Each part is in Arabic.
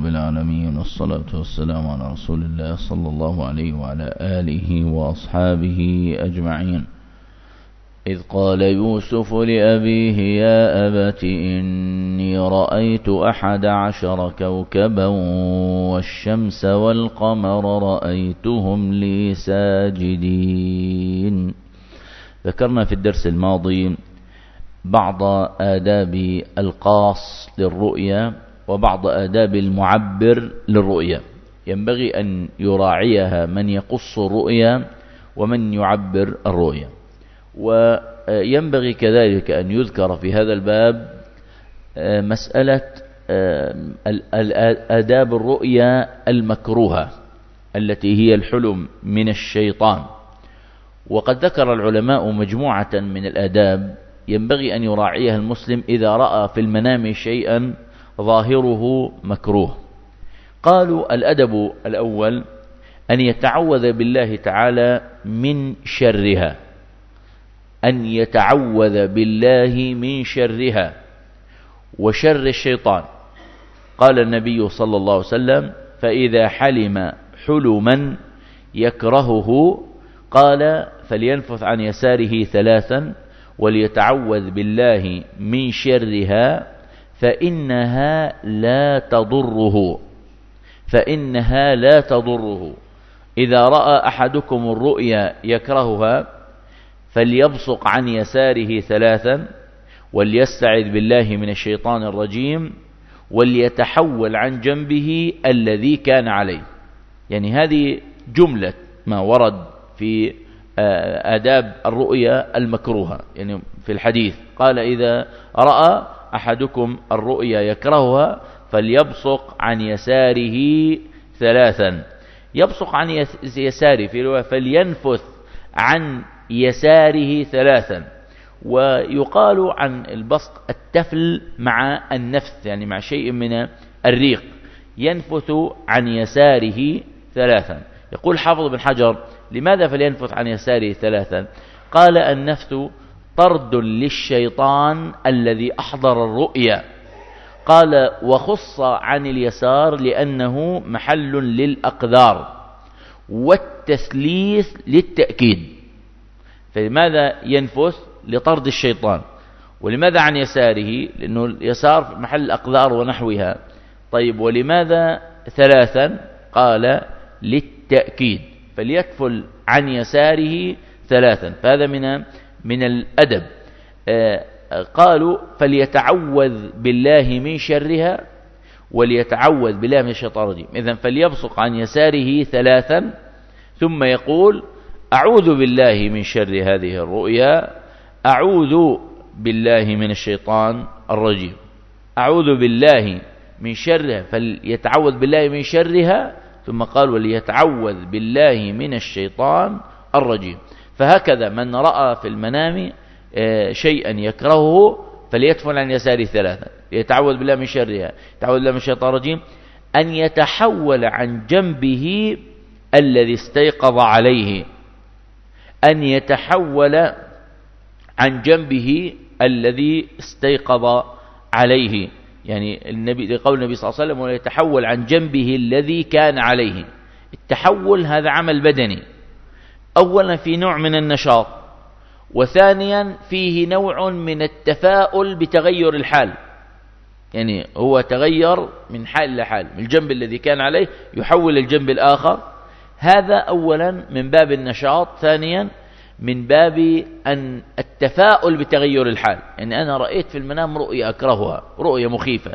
رب العالمين، والصلاة والسلام على رسول الله صلى الله عليه وعلى آله وأصحابه أجمعين. إذ قال يوسف لأبيه يا أبت إني رأيت 11 كوكبا والشمس والقمر رأيتهم لي ساجدين. ذكرنا في الدرس الماضي بعض آداب القاص للرؤيا وبعض آداب المعبر للرؤيا، ينبغي أن يراعيها من يقص الرؤيا ومن يعبر الرؤيا. وينبغي كذلك أن يذكر في هذا الباب مسألة آداب الرؤيا المكروهة التي هي الحلم من الشيطان. وقد ذكر العلماء مجموعة من الآداب ينبغي أن يراعيها المسلم إذا رأى في المنام شيئا ظاهره مكروه. قالوا الأدب الأول أن يتعوذ بالله تعالى من شرها، أن يتعوذ بالله من شرها وشر الشيطان. قال النبي صلى الله عليه وسلم: فإذا حلم حلما يكرهه قال فلينفث عن يساره 3 وليتعوذ بالله من شرها فإنها لا تضره. إذا رأى أحدكم الرؤيا يكرهها فليبصق عن يساره 3 وليستعذ بالله من الشيطان الرجيم وليتحول عن جنبه الذي كان عليه. يعني هذه جملة ما ورد في آداب الرؤيا المكروهة. يعني في الحديث قال: إذا رأى أحدكم الرؤيا يكرهها فليبصق عن يساره 3. يبصق عن يساره في رواية فلينفث عن يساره 3. ويقال عن البصق التفل مع النفث، يعني مع شيء من الريق. ينفث عن يساره 3. يقول حافظ بن حجر: لماذا فلينفث عن يساره 3؟ قال: النفث طرد للشيطان الذي أحضر الرؤيا. قال: وخص عن اليسار لأنه محل للأقذار والتثليث للتأكيد. فلماذا ينفث؟ لطرد الشيطان. ولماذا عن يساره؟ لأنه اليسار محل الأقذار ونحوها. طيب، ولماذا 3؟ قال: للتأكيد. فليتفل عن يساره 3. فهذا من الأدب. قالوا: فليتعوذ بالله من شرها وليتعوذ بالله من الشيطان الرجيم. إذن فليبصق عن يساره 3 ثم يقول: أعوذ بالله من شر هذه الرؤيا، أعوذ بالله من الشيطان الرجيم. أعوذ بالله من شرها، فليتعوذ بالله من شرها، ثم قال: وليتعوذ بالله من الشيطان الرجيم. فهكذا من رأى في المنام شيئا يكرهه فليتفل عن يساره 3، يتعوذ بالله من شرها، يتعوذ بالله من الشيطان الرجيم. أن يتحول عن جنبه الذي استيقظ عليه، أن يتحول عن جنبه الذي استيقظ عليه. يعني لقول النبي صلى الله عليه وسلم: ويتحول عن جنبه الذي كان عليه. التحول هذا عمل بدني، أولا في نوع من النشاط، وثانيا فيه نوع من التفاؤل بتغير الحال. يعني هو تغير من حال إلى حال، من الجنب الذي كان عليه يحول الجنب الآخر. هذا أولا من باب النشاط، ثانيا من باب أن التفاؤل بتغير الحال. يعني أنا رأيت في المنام رؤيا أكرهها، رؤيا مخيفة،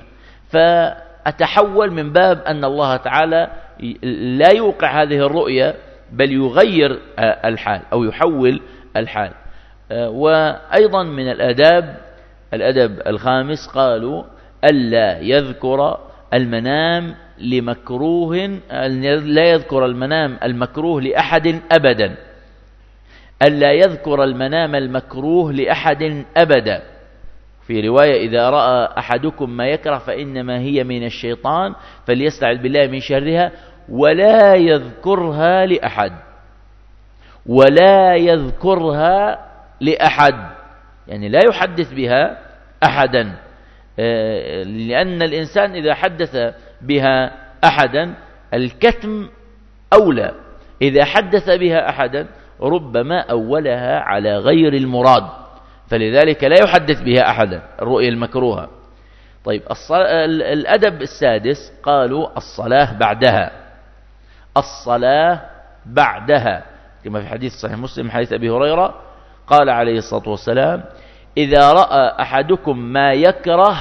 فأتحول من باب أن الله تعالى لا يوقع هذه الرؤيا بل يغير الحال أو يحول الحال. وأيضا من الأدب الخامس قالوا: ألا يذكر المنام لمكروه، لا يذكر المنام المكروه لأحد أبدا. ألا يذكر المنام المكروه لأحد أبدا. في رواية: إذا رأى أحدكم ما يكره فإنما هي من الشيطان فليستعذ بالله من شرها ولا يذكرها لأحد. يعني لا يحدث بها أحدا، لأن الإنسان إذا حدث بها أحدا. الكتم أولى. إذا حدث بها أحدا ربما أولها على غير المراد، فلذلك لا يحدث بها أحدا، الرؤيا المكروهة. طيب الأدب السادس قالوا الصلاة بعدها. الصلاة بعدها كما في حديث صحيح مسلم حديث أبي هريرة قال عليه الصلاة والسلام: إذا رأى أحدكم ما يكره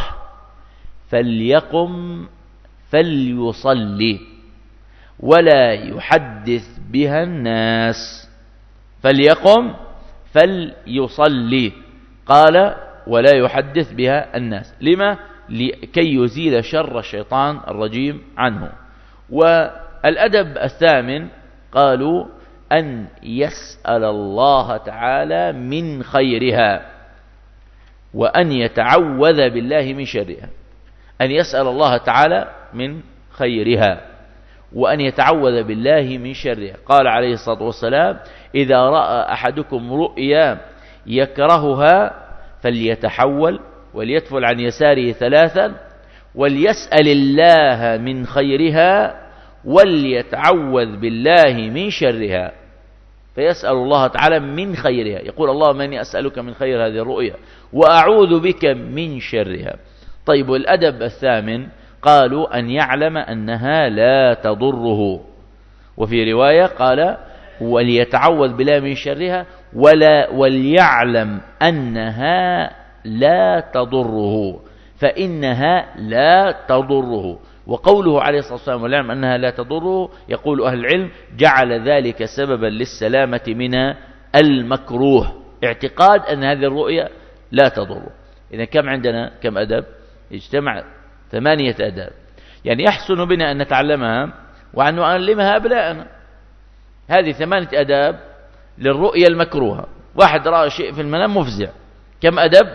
فليقم فليصلي ولا يحدث بها الناس. فليقم فليصلي، قال ولا يحدث بها الناس. لما؟ لكي يزيل شر الشيطان الرجيم عنه. والأدب الثامن قالوا أن يسأل الله تعالى من خيرها وأن يتعوذ بالله من شرها. أن يسأل الله تعالى من خيرها وأن يتعوذ بالله من شرها. قال عليه الصلاة والسلام: إذا رأى أحدكم رؤيا يكرهها فليتحول وليتفل عن يساره 3 وليسأل الله من خيرها وليتعوذ بالله من شرها. فيسأل الله تعالى من خيرها، يقول: اللهم إني أسألك من خير هذه الرؤيا وأعوذ بك من شرها. طيب، والأدب الثامن قالوا أن يعلم أنها لا تضره. وفي رواية قال: وليتعوذ بالله من شرها وليعلم أنها لا تضره، فإنها لا تضره. وقوله عليه الصلاة والسلام وليعلم أنها لا تضره، يقول أهل العلم: جعل ذلك سببا للسلامة من المكروه، اعتقاد أن هذه الرؤيا لا تضره. إذا كم عندنا كم أدب؟ اجتمع 8 أداب. يعني يحسن بنا أن نتعلمها وأن نعلمها أبناءنا. هذه 8 أداب للرؤيا المكروهة. واحد رأى شيء في المنام مفزع، كم أدب؟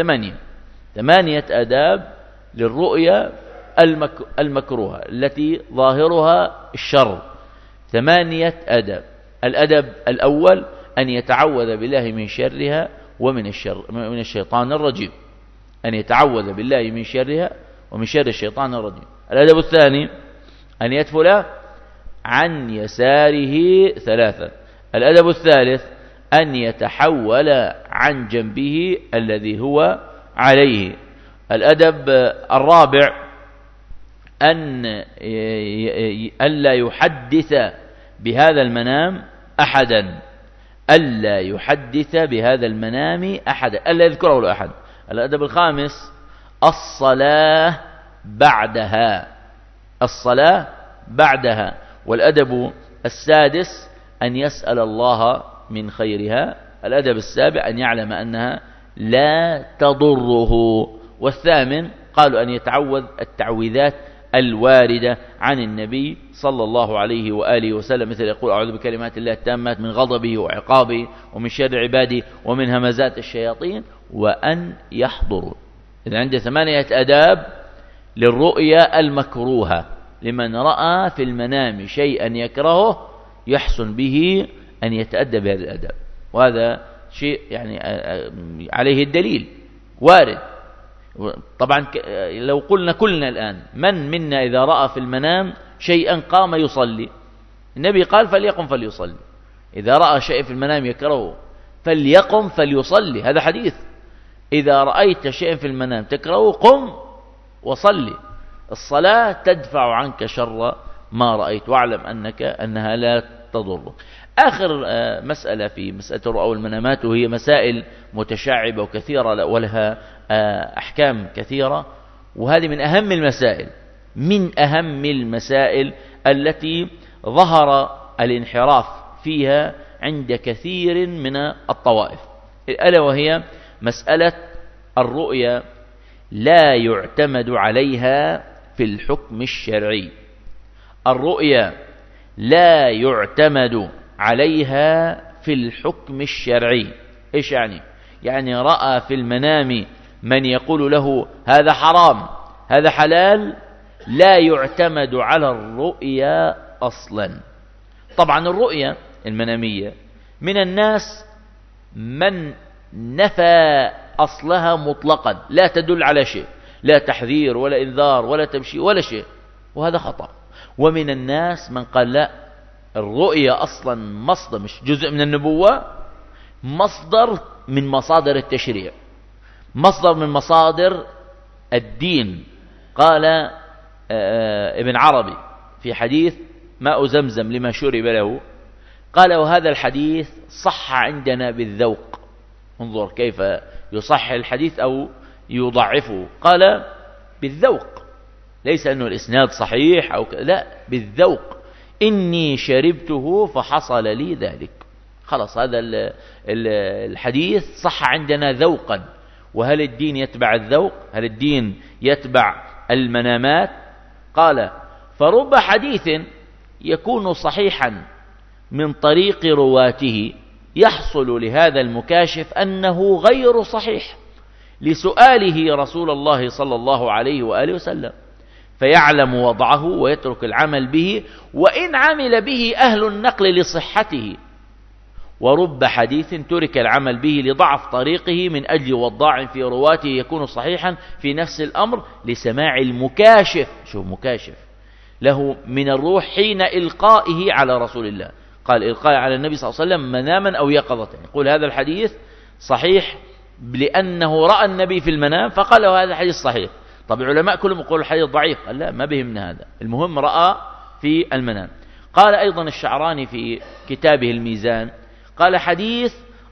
8 أداب للرؤيا المكروهة التي ظاهرها الشر. 8 أدب. الأدب الأول أن يتعوذ بالله من شرها ومن الشيطان الرجيم. أن يتعوذ بالله من شرها ومن شر الشيطان الرجيم. الأدب الثاني أن يتفل عن يساره 3. الأدب الثالث أن يتحول عن جنبه الذي هو عليه. الأدب الرابع ألا يحدث بهذا المنام أحدا. ألا يحدث بهذا المنام أحدا، ألا يذكره لأحد. الأدب الخامس الصلاة بعدها. الصلاة بعدها. والأدب السادس أن يسأل الله من خيرها. الأدب السابع أن يعلم أنها لا تضره. والثامن قالوا أن يتعوذ التعويذات الواردة عن النبي صلى الله عليه وآله وسلم، مثل يقول: أعوذ بكلمات الله التامات من غضبه وعقابه ومن شر عباده ومن همزات الشياطين وأن يحضروا. إذا عنده 8 أداب للرؤيا المكروهة. لمن رأى في المنام شيئا يكرهه يحسن به أن يتأدب بهذه الأداب، وهذا شيء يعني عليه الدليل وارد. طبعا لو قلنا كلنا الآن من منا إذا رأى في المنام شيئا قام يصلي؟ النبي قال: فليقم فليصلي. إذا رأى شيء في المنام يكرهه فليقم فليصلي، هذا حديث. إذا رأيت شيئا في المنام تكرهه قم وصلي. الصلاة تدفع عنك شر ما رأيت، واعلم أنها لا تضر. آخر مسألة في مسألة الرؤى والمنامات، وهي مسائل متشعبة وكثيرة ولها أحكام كثيرة، وهذه من أهم المسائل التي ظهر الانحراف فيها عند كثير من الطوائف، ألا وهي مسألة الرؤيا لا يعتمد عليها في الحكم الشرعي. الرؤيا لا يعتمد عليها في الحكم الشرعي. إيش يعني؟ يعني رأى في المنام من يقول له هذا حرام هذا حلال، لا يعتمد على الرؤيا أصلا. طبعا الرؤيا المنامية من الناس من نفى أصلها مطلقا، لا تدل على شيء، لا تحذير ولا إنذار ولا تبشير ولا شيء، وهذا خطأ. ومن الناس من قال لا، الرؤية أصلا مصدر، مش جزء من النبوة، مصدر من مصادر التشريع، مصدر من مصادر الدين. قال ابن عربي في حديث ماء زمزم لما شرب له، قال وهذا الحديث صح عندنا بالذوق. انظر كيف يصح الحديث أو يضعفه، قال بالذوق، ليس أنه الإسناد صحيح أو لا، بالذوق، إني شربته فحصل لي ذلك. خلاص، هذا الحديث صح عندنا ذوقا. وهل الدين يتبع الذوق؟ هل الدين يتبع المنامات؟ قال فرب حديث يكون صحيحا من طريق رواته يحصل لهذا المكاشف أنه غير صحيح لسؤاله رسول الله صلى الله عليه وآله وسلم، فيعلم وضعه ويترك العمل به وإن عمل به أهل النقل لصحته. ورب حديث ترك العمل به لضعف طريقه من أجل وضاع في رواته يكون صحيحا في نفس الأمر لسماع المكاشف، شوف مكاشف له من الروح حين إلقائه على رسول الله. قال إلقاء على النبي صلى الله عليه وسلم مناما أو يقظة، يقول هذا الحديث صحيح لأنه رأى النبي في المنام فقال له هذا الحديث صحيح. طب العلماء كلهم يقولوا الحديث ضعيف، قال لا، ما بهمنا هذا، المهم رأى في المنام. قال أيضا الشعراني في كتابه الميزان، قال حديث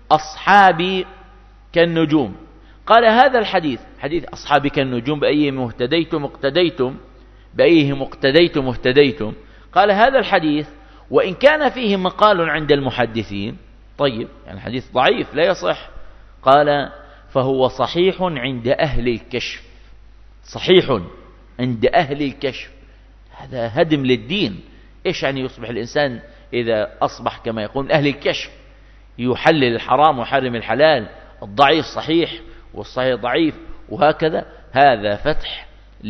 أصحابي كالنجوم، قال هذا الحديث حديث أصحابي كالنجوم بأيهم اهتديتم اقتديتم، بأيهم اقتديتم اهتديتم، قال هذا الحديث وإن كان فيه مقال عند المحدثين، طيب يعني الحديث ضعيف لا يصح، قال فهو صحيح عند أهل الكشف، صحيح عند أهل الكشف. هذا هدم للدين. إيش يعني يصبح الإنسان إذا أصبح كما يقول أهل الكشف، يحلل الحرام ويحرم الحلال، الضعيف صحيح والصحيح ضعيف، وهكذا. هذا فتح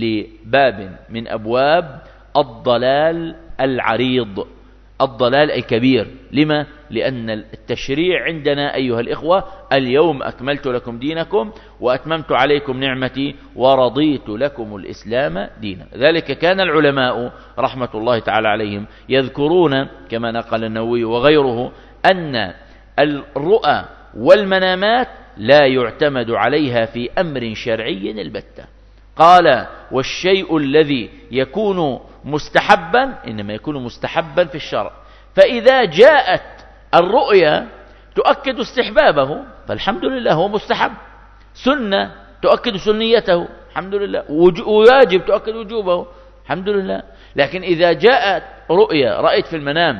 لباب من أبواب الضلال العريض، الضلال الكبير. لما؟ لأن التشريع عندنا أيها الإخوة اليوم أكملت لكم دينكم وأتممت عليكم نعمتي ورضيت لكم الإسلام دينا. ذلك كان العلماء رحمة الله تعالى عليهم يذكرون كما نقل النووي وغيره أن الرؤى والمنامات لا يعتمد عليها في أمر شرعي البتة. قال والشيء الذي يكون مستحبا إنما يكون مستحبا في الشرع، فإذا جاءت الرؤيا تؤكد استحبابه فالحمد لله هو مستحب، سنة تؤكد سنيته الحمد لله، وواجب تؤكد وجوبه الحمد لله. لكن إذا جاءت رؤيا رأيت في المنام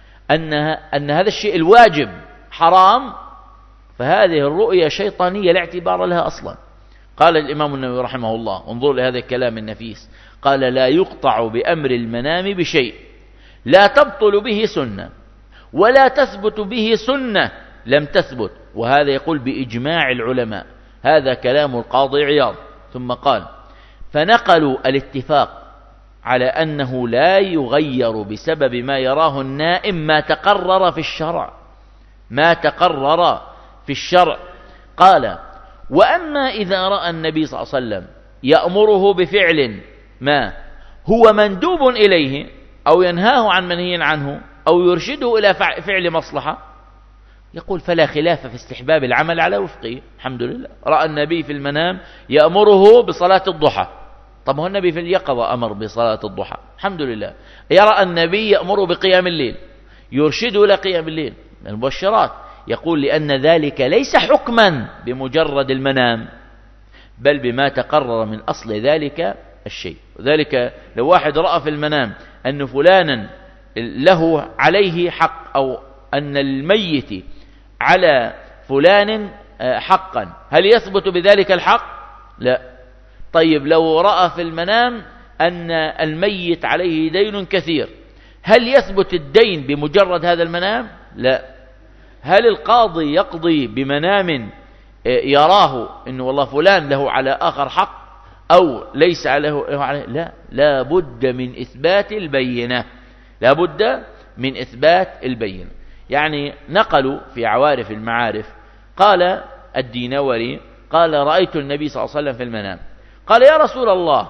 أن هذا الشيء الواجب حرام، فهذه الرؤيا شيطانية لا اعتبار لها أصلا. قال الإمام النووي رحمه الله، انظر لهذا الكلام النفيس، قال لا يقطع بأمر المنام بشيء لا تبطل به سنة ولا تثبت به سنة لم تثبت، وهذا يقول بإجماع العلماء. هذا كلام القاضي عياض. ثم قال فنقلوا الاتفاق على أنه لا يغير بسبب ما يراه النائم ما تقرر في الشرع، ما تقرر في الشرع. قال وأما إذا رأى النبي صلى الله عليه وسلم يأمره بفعل ما هو مندوب إليه أو ينهاه عن منهي عنه أو يرشده إلى فعل مصلحة، يقول فلا خلاف في استحباب العمل على وفقه. الحمد لله، رأى النبي في المنام يأمره بصلاة الضحى، طب هو النبي في اليقظة أمر بصلاة الضحى الحمد لله. يرى النبي يأمره بقيام الليل، يرشده إلى قيام الليل، من المبشرات. يقول لأن ذلك ليس حكما بمجرد المنام بل بما تقرر من أصل ذلك الشيء. ذلك لو واحد رأى في المنام أن فلانا له عليه حق أو أن الميت على فلان حقا، هل يثبت بذلك الحق؟ لا. طيب لو رأى في المنام أن الميت عليه دين كثير، هل يثبت الدين بمجرد هذا المنام؟ لا. هل القاضي يقضي بمنام يراه أنه والله فلان له على آخر حق أو ليس له عليه؟ لا، لا بد من إثبات البينة، لا بد من إثبات البينة. يعني نقلوا في عوارف المعارف، قال الدينوري قال رأيت النبي صلى الله عليه وسلم في المنام، قال يا رسول الله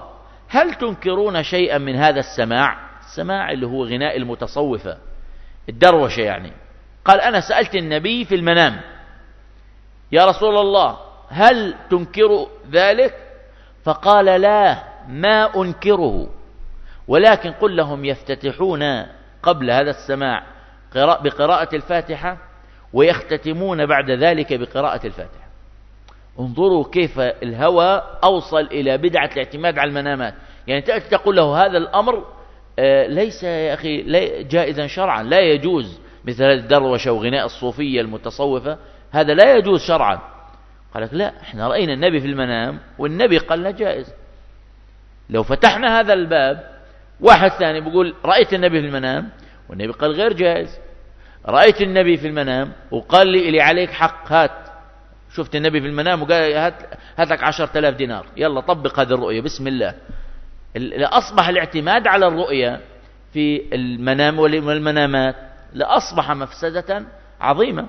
هل تنكرون شيئا من هذا السماع؟ السماع اللي هو غناء المتصوفة، الدروشة يعني. قال أنا سألت النبي في المنام يا رسول الله هل تنكر ذلك؟ فقال لا، ما أنكره، ولكن قل لهم يفتتحون قبل هذا السماع بقراءة الفاتحة، ويختتمون بعد ذلك بقراءة الفاتحة. انظروا كيف الهوى أوصل إلى بدعة الاعتماد على المنامات. يعني تأتي تقول له هذا الأمر ليس يا أخي جائزا شرعا، لا يجوز، مثل هذه الدروشة وغناء الصوفية المتصوفة، هذا لا يجوز شرعا. قال لك لا، احنا رأينا النبي في المنام والنبي قال لا جائز. لو فتحنا هذا الباب واحد ثاني بيقول رأيت النبي في المنام والنبي قال غير جائز، رأيت النبي في المنام وقال لي عليك حق، هات شفت النبي في المنام وقال هات لك 10,000 دينار، يلا طبق هذه الرؤية بسم الله. لأصبح الاعتماد على الرؤية في المنام والمنامات لأصبح مفسدة عظيمة.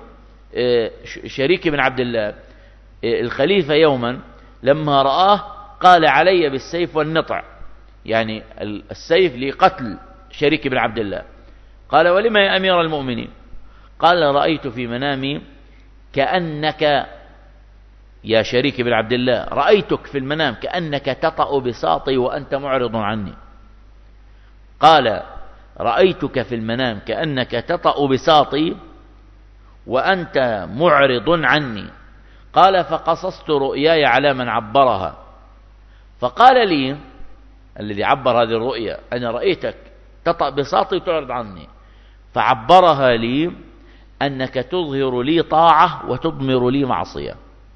شريك بن عبد الله الخليفة يوما لما رآه قال علي بالسيف والنطع، يعني السيف لقتل شريك بن عبد الله. قال ولما يا أمير المؤمنين؟ قال رأيت في منامي كأنك يا شريك بن عبد الله، رأيتك في المنام كأنك تطأ بساطي وأنت معرض عني. قال رأيتك في المنام كأنك تطأ بساطي وأنت معرض عني. قال فقصصت رؤياي على من عبرها، فقال لي الذي عبر هذه الرؤيا أنا رأيتك تطأ بساطي وتعرض عني، فعبرها لي أنك تظهر لي طاعة وتضمر لي معصية،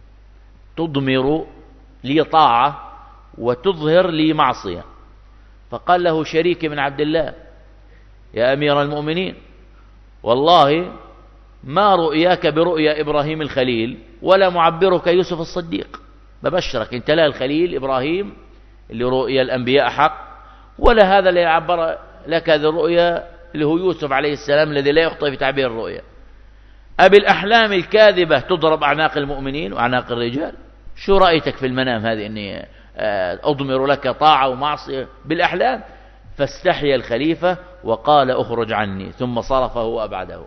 تضمر لي طاعة وتظهر لي معصية. فقال له شريك بن عبد الله يا أمير المؤمنين والله ما رؤياك برؤيا إبراهيم الخليل ولا معبرك يوسف الصديق، ببشرك انت لا الخليل إبراهيم اللي رؤيا الأنبياء حق، ولا هذا اللي يعبر لك هذه الرؤيا اللي هو يوسف عليه السلام الذي لا يخطئ في تعبير الرؤيا. أبي الأحلام الكاذبة تضرب أعناق المؤمنين وأعناق الرجال. شو رأيتك في المنام هذه أني أضمر لك طاعة ومعصية بالأحلام؟ فاستحيا الخليفة وقال أخرج عني، ثم صرفه وأبعده.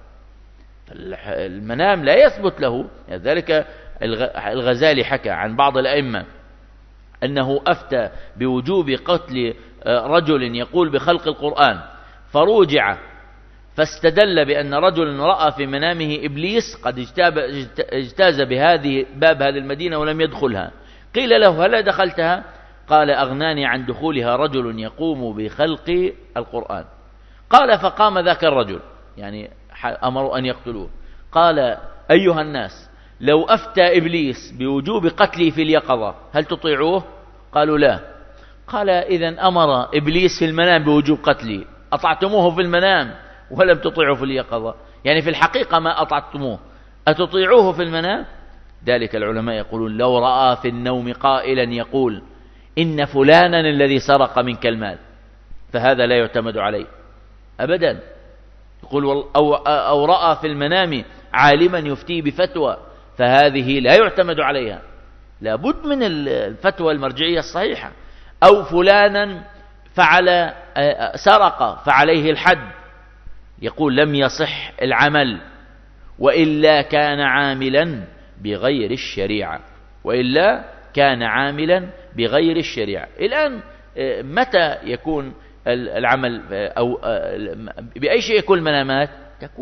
المنام لا يثبت له. ذلك الغزالي حكى عن بعض الأئمة أنه أفتى بوجوب قتل رجل يقول بخلق القرآن، فروجع فاستدل بأن رجل رأى في منامه إبليس قد اجتاز باب هذه المدينة ولم يدخلها. قيل له هل دخلتها؟ قال أغناني عن دخولها رجل يقوم بخلق القرآن. قال فقام ذاك الرجل، يعني أمروا أن يقتلوه. قال أيها الناس لو أفتى إبليس بوجوب قتلي في اليقظة هل تطيعوه؟ قالوا لا. قال إذن أمر إبليس في المنام بوجوب قتلي، أطعتموه في المنام ولم تطيعوا في اليقظة، يعني في الحقيقة ما أطعتموه، أتطيعوه في المنام؟ ذلك العلماء يقولون لو رأى في النوم قائلا يقول إن فلانا الذي سرق منك المال فهذا لا يعتمد عليه أبدا. يقول أو رأى في المنام عالما يفتي بفتوى فهذه لا يعتمد عليها، لابد من الفتوى المرجعية الصحيحة. أو فلانا فعل سرق فعليه الحد، يقول لم يصح العمل وإلا كان عاملا بغير الشريعة، وإلا كان عاملا بغير الشريعة. الآن متى يكون العمل أو بأي شيء يكون المنامات؟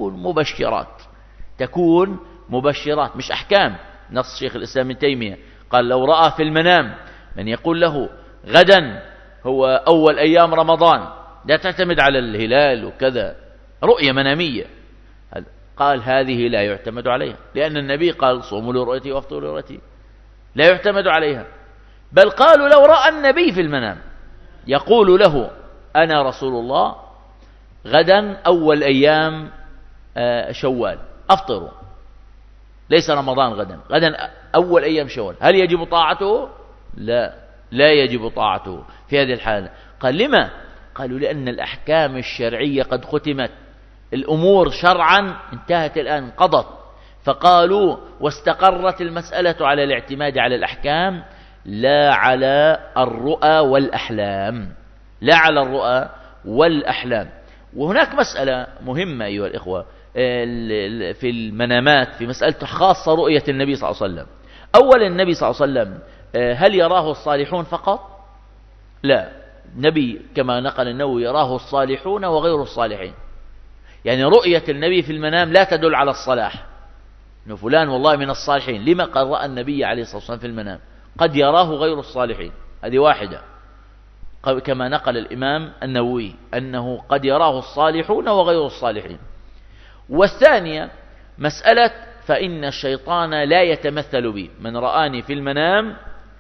تكون مبشرات مش أحكام. نص شيخ الإسلام ابن تيمية قال لو رأى في المنام من يقول له غدا هو أول أيام رمضان، لا تعتمد على الهلال وكذا، رؤية منامية، قال هذه لا يعتمد عليها، لأن النبي قال صوموا لرؤيتي وافطروا لرؤيتي، لا يعتمد عليها. بل قالوا لو رأى النبي في المنام يقول له أنا رسول الله غدا أول أيام شوال أفطروا، ليس رمضان غدا أول أيام شوال، هل يجب طاعته؟ لا يجب طاعته في هذه الحالة. قال لما؟ قالوا لأن الأحكام الشرعية قد ختمت، الأمور شرعا انتهت الآن قضت. فقالوا واستقرت المسألة على الاعتماد على الأحكام لا على الرؤى والأحلام، لا على الرؤى والأحلام. وهناك مسألة مهمة أيها الإخوة في المنامات، في مسألة خاصة رؤية النبي صلى الله عليه وسلم. أولا النبي صلى الله عليه وسلم هل يراه الصالحون فقط؟ لا، النبي كما نقل النووي يراه الصالحون وغير الصالحين. يعني رؤية النبي في المنام لا تدل على الصلاح، إنه فلان والله من الصالحين. لما قد رأى النبي عليه الصلاة والسلام في المنام؟ قد يراه غير الصالحين، هذه واحدة، كما نقل الإمام النووي أنه قد يراه الصالحون وغير الصالحين. والثانية مسألة فإن الشيطان لا يتمثل بي، من رآني في المنام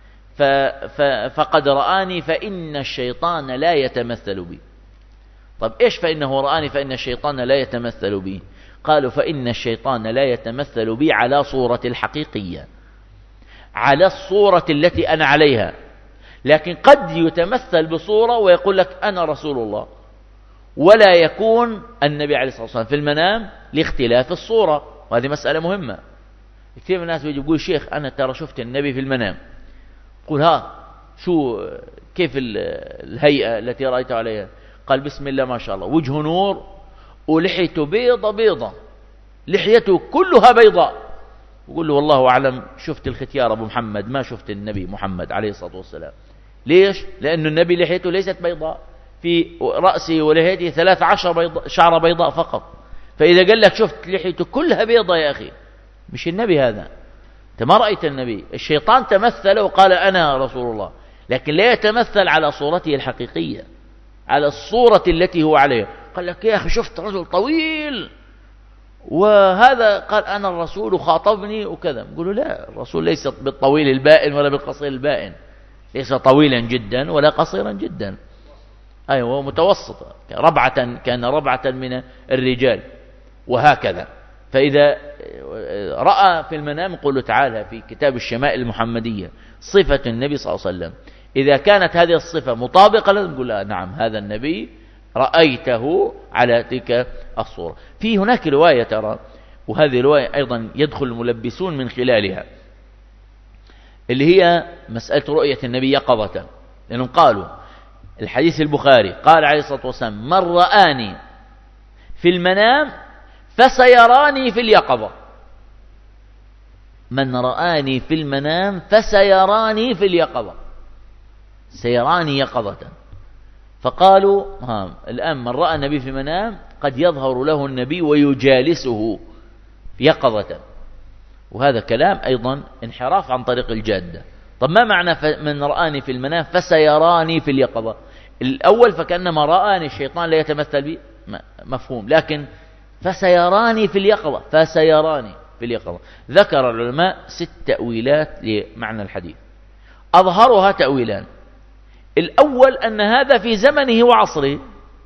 فقد رآني فإن الشيطان لا يتمثل بي. طب إيش فإنه رآني فإن الشيطان لا يتمثل بي؟ قالوا فإن الشيطان لا يتمثل بي على صورة الحقيقية، على الصورة التي أنا عليها، لكن قد يتمثل بصورة ويقول لك أنا رسول الله، ولا يكون النبي عليه الصلاة والسلام في المنام لاختلاف الصورة. وهذه مسألة مهمة. كثير من الناس يقول شيخ أنا ترى شفت النبي في المنام، قل ها شو كيف الهيئة التي رأيت عليها؟ قال بسم الله ما شاء الله، وجه نور ولحيته بيضة بيضة، لحيته كلها بيضاء. يقول له والله أعلم شفت الختيار أبو محمد، ما شفت النبي محمد عليه الصلاة والسلام. ليش؟ لأن النبي لحيته ليست بيضاء، في رأسه ولحيته 13 شعرة بيضاء فقط. فإذا قال لك شفت لحيته كلها بيضاء، يا أخي مش النبي هذا، أنت ما رأيت النبي. الشيطان تمثل وقال أنا رسول الله، لكن لا يتمثل على صورته الحقيقية، على الصورة التي هو عليها. قال لك يا أخي شفت رجل طويل وهذا قال أنا الرسول وخاطبني وكذا. يقولوا لا، الرسول ليس بالطويل البائن ولا بالقصير البائن، ليس طويلا جدا ولا قصيرا جدا، أيوة متوسط، كان ربعة من الرجال وهكذا. فإذا رأى في المنام يقول له تعالى في كتاب الشمائل المحمدية صفة النبي صلى الله عليه وسلم، إذا كانت هذه الصفة مطابقة لازم نقول نعم هذا النبي رأيته على تلك الصورة. في هناك رواية ترى، وهذه رواية أيضا يدخل الملبسون من خلالها، اللي هي مسألة رؤية النبي يقظة. لأنهم قالوا الحديث البخاري قال عليه الصلاة والسلام من رآني في المنام فسيراني في اليقظة، من رآني في المنام فسيراني في اليقظة، سيراني يقظة. فقالوا الآن من رأى النبي في المنام قد يظهر له النبي ويجالسه يقظة، وهذا كلام أيضا انحراف عن طريق الجادة. طب ما معنى من رآني في المنام فسيراني في اليقظة؟ الأول فكأنما رآني الشيطان لا يتمثل بي، مفهوم، لكن فسيراني في اليقظة، فسيراني في اليقظة. ذكر العلماء 6 تأويلات لمعنى الحديث، أظهرها تأويلان. الأول أن هذا في زمنه وعصره،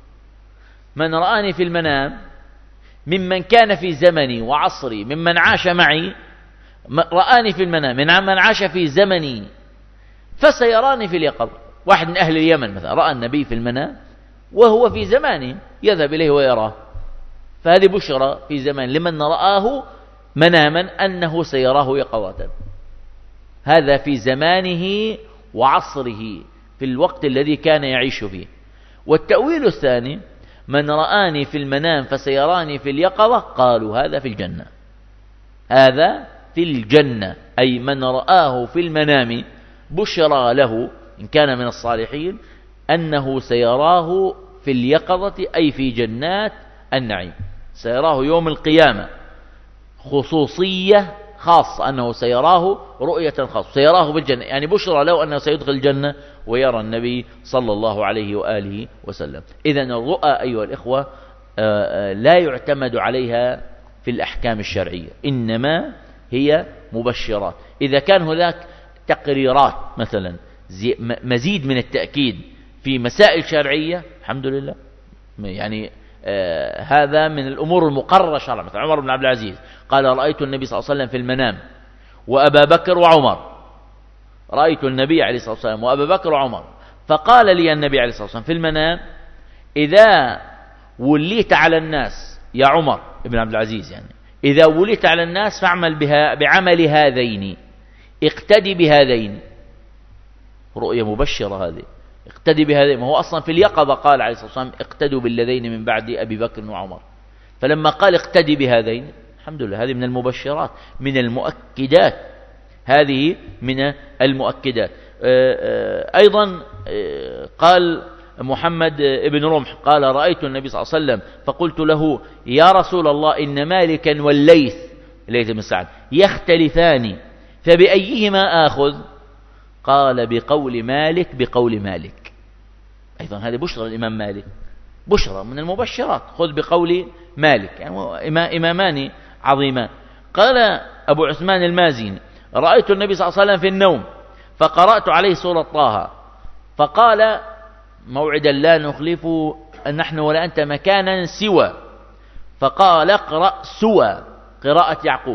من رآني في المنام ممن كان في زمني وعصري ممن عاش معي، رآني في المنام من عاش في زمني فسيراني في اليقظة. واحد من أهل اليمن مثلا رأى النبي في المنام وهو في زمانه يذهب إليه ويراه، فهذه بشرى في زمان لمن رآه مناما أنه سيراه يقظة، هذا في زمانه وعصره في الوقت الذي كان يعيش فيه. والتأويل الثاني من رآني في المنام فسيراني في اليقظة، قالوا هذا في الجنة، هذا في الجنة، أي من رآه في المنام بشرى له إن كان من الصالحين أنه سيراه في اليقظة، أي في جنات النعيم، سيراه يوم القيامة، خصوصية خاصة أنه سيراه رؤية خاصة، سيراه بالجنة، يعني بشرى له أنه سيدخل الجنة ويرى النبي صلى الله عليه وآله وسلم. إذن الرؤى أيها الإخوة لا يعتمد عليها في الأحكام الشرعية، إنما هي مبشرات. إذا كان هناك تقريرات مثلا مزيد من التأكيد في مسائل شرعية الحمد لله، يعني هذا من الأمور المقررة شرعا. مثلا عمر بن عبد العزيز قال رأيت النبي صلى الله عليه وسلم في المنام وأبا بكر وعمر، رأيت النبي عليه الصلاة والسلام وأبا بكر وعمر، فقال لي النبي عليه الصلاة والسلام في المنام إذا وليت على الناس يا عمر بن عبد العزيز، يعني إذا وليت على الناس فاعمل بعمل هذين، اقتدي بهذين، رؤية مبشرة هذه، اقتدي بهذه. ما هو أصلا في اليقظة قال عليه الصلاة والسلام اقتدوا بالذين من بعد أبي بكر وعمر، فلما قال اقتدي بهذين الحمد لله، هذه من المبشرات من المؤكدات، هذه من المؤكدات. أيضا قال محمد بن رمح قال رأيت النبي صلى الله عليه وسلم فقلت له يا رسول الله إن مالكا والليث، ليث بن سعد، يختلفان فبأيهما آخذ؟ قال بقول مالك بقول مالك. أيضا هذه بشرى الإمام مالك، بشرى من المبشرات، خذ بقول مالك، يعني إمامان عظيمان. قال أبو عثمان المازني رأيت النبي صلى الله عليه وسلم في النوم فقرأت عليه سورة طه فقال موعدا لا نخلف نحن ولا أنت مكانا سوى، فقال اقرأ سوى قراءة يعقوب.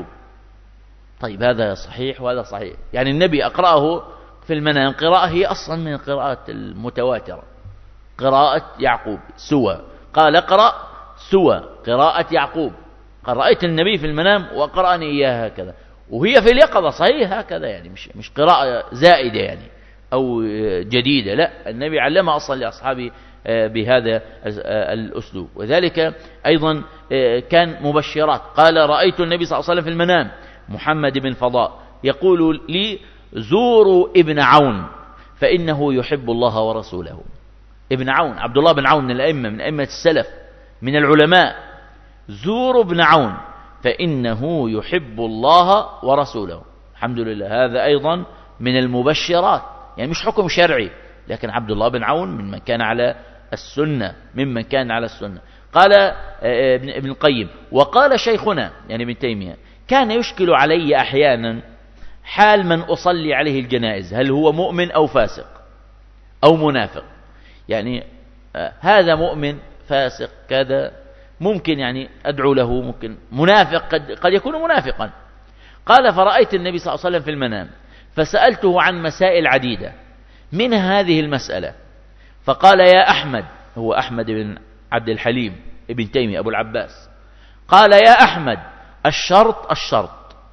طيب هذا صحيح وهذا صحيح، يعني النبي أقرأه في المنام قراءة هي أصلا من القراءات المتواترة، قراءة يعقوب سوى، قال اقرأ سوى قراءة يعقوب، قال رأيت النبي في المنام وقرأني إياها هكذا، وهي في اليقظة صحيح هكذا، يعني مش قراءة زائدة يعني أو جديدة، لا، النبي علمها أصلا لأصحابه بهذا الأسلوب. وذلك أيضا كان مبشرات. قال رأيت النبي صلى الله عليه وسلم في المنام محمد بن فضاء يقول لي زوروا ابن عون فإنه يحب الله ورسوله. ابن عون عبد الله بن عون من الأئمة، من أئمة السلف، من العلماء. زوروا ابن عون فإنه يحب الله ورسوله. الحمد لله، هذا أيضا من المبشرات، يعني مش حكم شرعي، لكن عبد الله بن عون ممن كان على السنة، ممن كان على السنة. قال ابن القيم وقال شيخنا يعني ابن تيمية كان يشكل علي أحيانا حال من أصلي عليه الجنائز، هل هو مؤمن أو فاسق أو منافق، يعني هذا مؤمن فاسق كذا، ممكن يعني أدعو له، ممكن منافق قد يكون منافقا. قال فرأيت النبي صلى الله عليه وسلم في المنام فسألته عن مسائل عديدة، من هذه المسألة فقال يا أحمد، هو أحمد بن عبد الحليم ابن تيمية أبو العباس، قال يا أحمد الشرط الشرط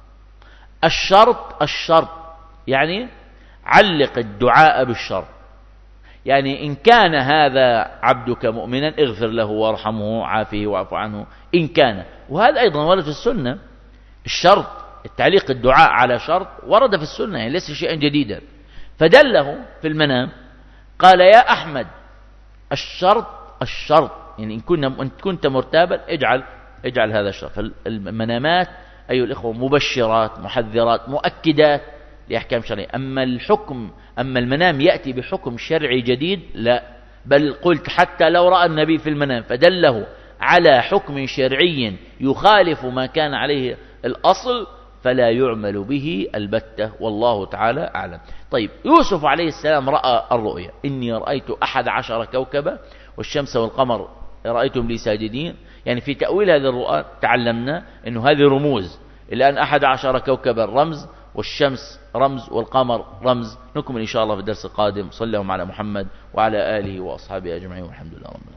الشرط الشرط، يعني علق الدعاء بالشرط، يعني إن كان هذا عبدك مؤمنا اغفر له وارحمه عافيه واعف عنه إن كان. وهذا أيضا ورد في السنة، الشرط التعليق الدعاء على شرط ورد في السنة، يعني ليس شيئا جديدا. فدله في المنام قال يا أحمد الشرط الشرط، يعني إن كنت مرتابا اجعل هذا الشرط. فالمنامات أيها الإخوة مبشرات محذرات مؤكدات لأحكام شرعية. أما المنام يأتي بحكم شرعي جديد لا، بل قلت حتى لو رأى النبي في المنام فدله على حكم شرعي يخالف ما كان عليه الأصل فلا يعمل به البتة، والله تعالى أعلم. طيب يوسف عليه السلام رأى الرؤيا، إني رأيت 11 كوكبا والشمس والقمر رأيتم لي ساجدين. يعني في تأويل هذه الرؤى تعلمنا أنه هذه رموز، الآن 11 كوكبا رمز، والشمس رمز، والقمر رمز. نكمل إن شاء الله في الدرس القادم. صلى الله على محمد وعلى آله وأصحابه أجمعين، والحمد لله رب العالمين.